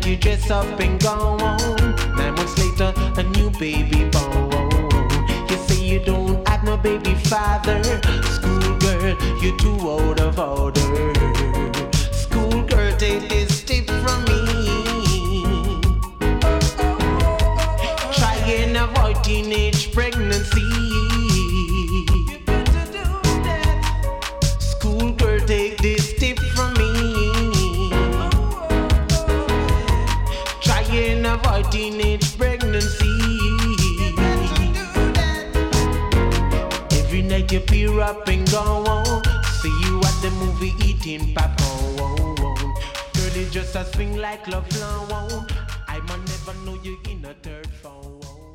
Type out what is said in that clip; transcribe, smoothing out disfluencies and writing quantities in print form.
night you dress up and go on. 9 months later, a new baby born. You say you don't have no baby father. Schoolgirl, you're too out of order. Schoolgirl, take this tip from me. Try and avoid teenage pregnancy. Schoolgirl, take this tip from me. Try and avoid teenage pregnancy. Every night you peer up and go on. See you at the movie eating popcorn. Girl, it just a swing like love flow. I might never know you in a third phone.